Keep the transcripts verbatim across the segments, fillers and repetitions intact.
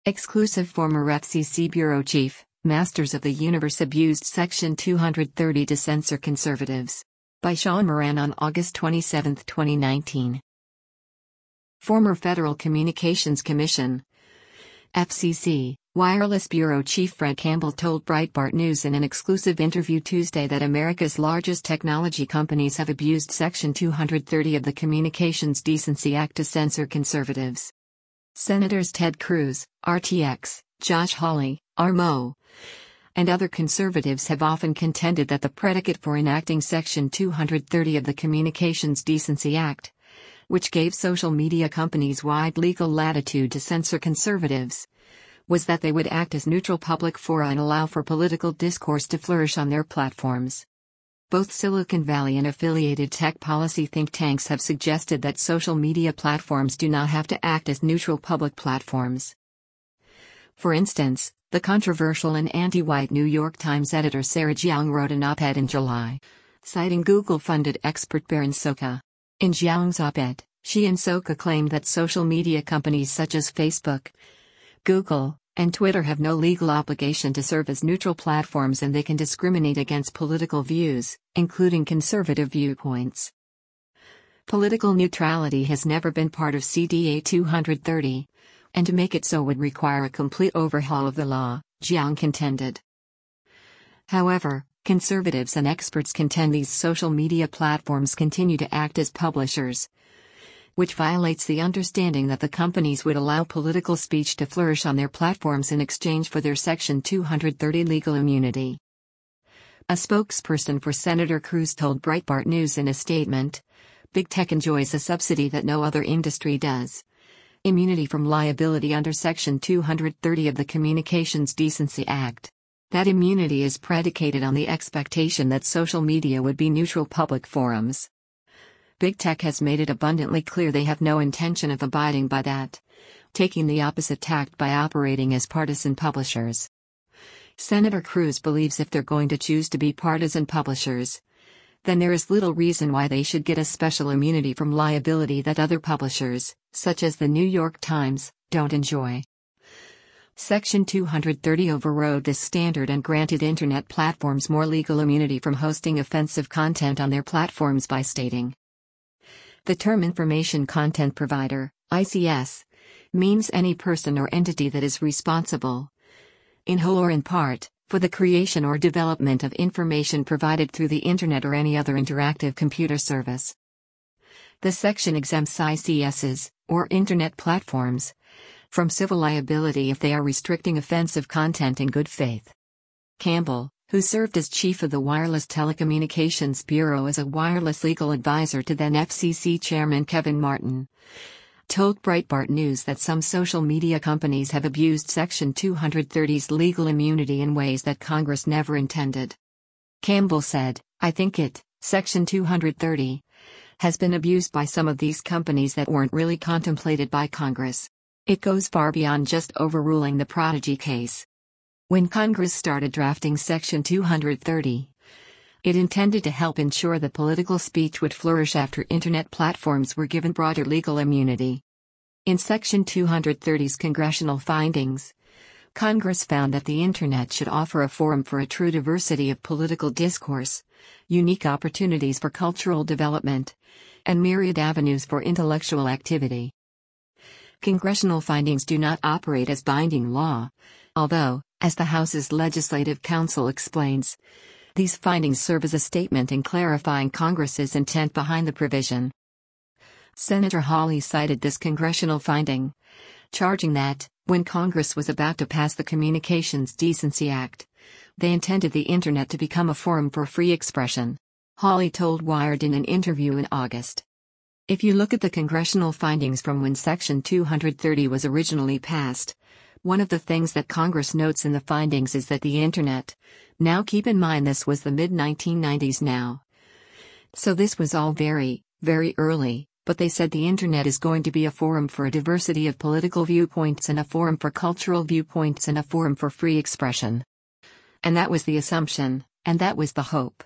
Exclusive former F C C bureau chief, Masters of the Universe abused Section two thirty to censor conservatives. By Sean Moran on August twenty-seventh, twenty nineteen. Former Federal Communications Commission F C C Wireless Bureau Chief Fred Campbell told Breitbart News in an exclusive interview Tuesday that America's largest technology companies have abused Section two thirty of the Communications Decency Act to censor conservatives. Senators Ted Cruz, R T X, Josh Hawley, R M O, and other conservatives have often contended that the predicate for enacting Section two thirty of the Communications Decency Act, which gave social media companies wide legal latitude to censor conservatives, was that they would act as neutral public fora and allow for political discourse to flourish on their platforms. Both Silicon Valley and affiliated tech policy think tanks have suggested that social media platforms do not have to act as neutral public platforms. For instance, the controversial and anti-white New York Times editor Sarah Jiang wrote an op-ed in July, citing Google-funded expert Baron Soka. In Jiang's op-ed, she and Soka claimed that social media companies such as Facebook, Google, and Twitter have no legal obligation to serve as neutral platforms and they can discriminate against political views, including conservative viewpoints. Political neutrality has never been part of C D A two thirty, and to make it so would require a complete overhaul of the law, Jiang contended. However, conservatives and experts contend these social media platforms continue to act as publishers, which violates the understanding that the companies would allow political speech to flourish on their platforms in exchange for their Section two thirty legal immunity. A spokesperson for Senator Cruz told Breitbart News in a statement, "Big tech enjoys a subsidy that no other industry does. Immunity from liability under Section two thirty of the Communications Decency Act. That immunity is predicated on the expectation that social media would be neutral public forums. Big tech has made it abundantly clear they have no intention of abiding by that, taking the opposite tact by operating as partisan publishers." Senator Cruz believes if they're going to choose to be partisan publishers, then there is little reason why they should get a special immunity from liability that other publishers, such as the New York Times, don't enjoy. Section two thirty overrode this standard and granted Internet platforms more legal immunity from hosting offensive content on their platforms by stating, "The term Information Content Provider, I C S, means any person or entity that is responsible, in whole or in part, for the creation or development of information provided through the Internet or any other interactive computer service." The section exempts I C Ss, or Internet platforms, from civil liability if they are restricting offensive content in good faith. Campbell, who served as chief of the Wireless Telecommunications Bureau as a wireless legal advisor to then F C C Chairman Kevin Martin, told Breitbart News that some social media companies have abused Section two thirty's legal immunity in ways that Congress never intended. Campbell said, "I think it, Section two thirty, has been abused by some of these companies that weren't really contemplated by Congress. It goes far beyond just overruling the Prodigy case. When Congress started drafting Section two thirty, it intended to help ensure that political speech would flourish after Internet platforms were given broader legal immunity. In Section two thirty's congressional findings, Congress found that the Internet should offer a forum for a true diversity of political discourse, unique opportunities for cultural development, and myriad avenues for intellectual activity. Congressional findings do not operate as binding law, although, as the House's Legislative Council explains, these findings serve as a statement in clarifying Congress's intent behind the provision. Senator Hawley cited this congressional finding, charging that, when Congress was about to pass the Communications Decency Act, they intended the Internet to become a forum for free expression. Hawley told Wired in an interview in August, "If you look at the congressional findings from when Section two thirty was originally passed, one of the things that Congress notes in the findings is that the Internet, now keep in mind this was the mid nineteen nineties now. So this was all very, very early, but they said the Internet is going to be a forum for a diversity of political viewpoints and a forum for cultural viewpoints and a forum for free expression. And that was the assumption, and that was the hope.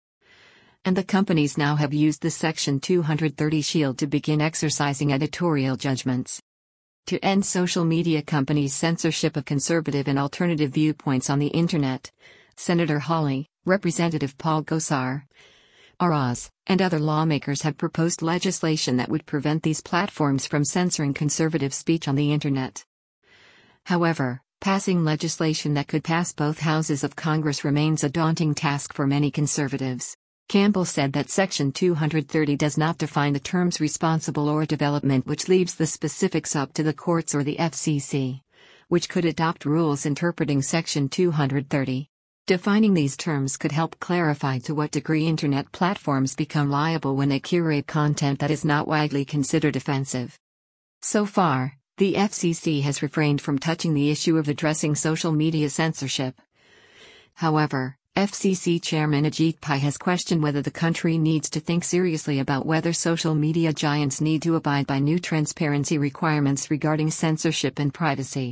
And the companies now have used the Section two thirty shield to begin exercising editorial judgments. To end social media companies' censorship of conservative and alternative viewpoints on the Internet, Senator Hawley, Representative Paul Gosar, Aras, and other lawmakers have proposed legislation that would prevent these platforms from censoring conservative speech on the Internet. However, passing legislation that could pass both houses of Congress remains a daunting task for many conservatives. Campbell said that Section two thirty does not define the terms responsible or development, which leaves the specifics up to the courts or the F C C, which could adopt rules interpreting Section two thirty. Defining these terms could help clarify to what degree Internet platforms become liable when they curate content that is not widely considered offensive. So far, the F C C has refrained from touching the issue of addressing social media censorship. However, F C C Chairman Ajit Pai has questioned whether the country needs to think seriously about whether social media giants need to abide by new transparency requirements regarding censorship and privacy.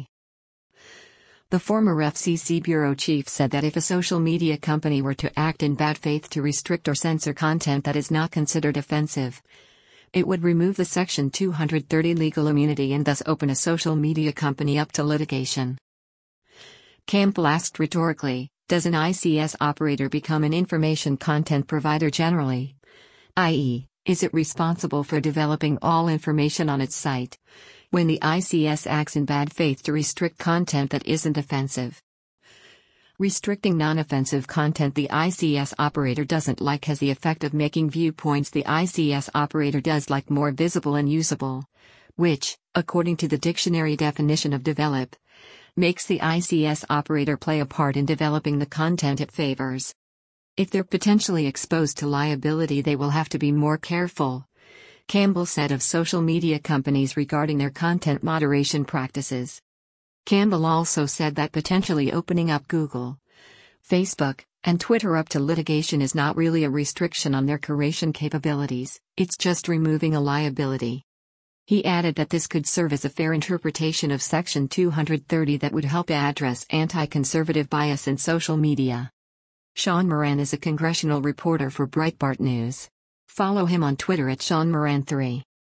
The former F C C bureau chief said that if a social media company were to act in bad faith to restrict or censor content that is not considered offensive, it would remove the Section two thirty legal immunity and thus open a social media company up to litigation. Campbell asked rhetorically, does an I C S operator become an information content provider generally? that is, is it responsible for developing all information on its site, when the I C S acts in bad faith to restrict content that isn't offensive? Restricting non-offensive content the I C S operator doesn't like has the effect of making viewpoints the I C S operator does like more visible and usable, which, according to the dictionary definition of develop, makes the I C S operator play a part in developing the content it favors. If they're potentially exposed to liability, they will have to be more careful, Campbell said of social media companies regarding their content moderation practices. Campbell also said that potentially opening up Google, Facebook, and Twitter up to litigation is not really a restriction on their curation capabilities, it's just removing a liability. He added that this could serve as a fair interpretation of Section two thirty that would help address anti-conservative bias in social media. Sean Moran is a congressional reporter for Breitbart News. Follow him on Twitter at Sean Moran three.